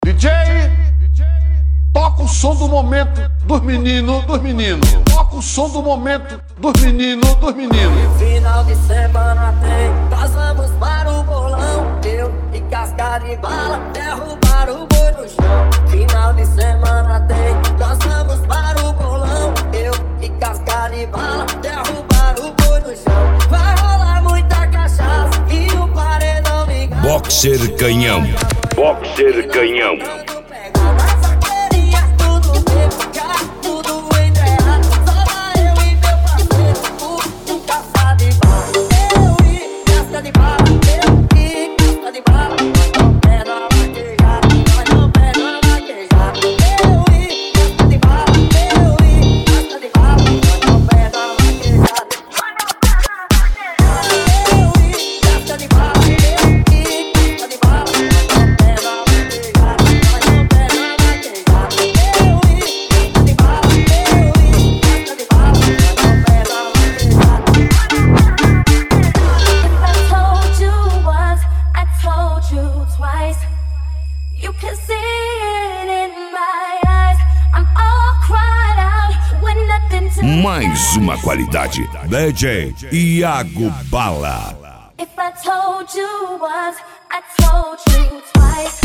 DJ, toca o som do momento dos meninos, dos meninos. Toca o som do momento dos meninos, dos meninos. Final de semana tem, nós vamos para o bolão. Eu e cascar de bala, derrubar o boi no chão. Final de semana tem, nós vamos para o bolão. Eu e cascar de bala, derrubar o boi no chão. Vai rolar muita cachaça e o paredão ligado. Boxer Canhão. Boxer Canhão. Mais uma qualidade. DJ Iago Bala. If I told you once, I told you twice.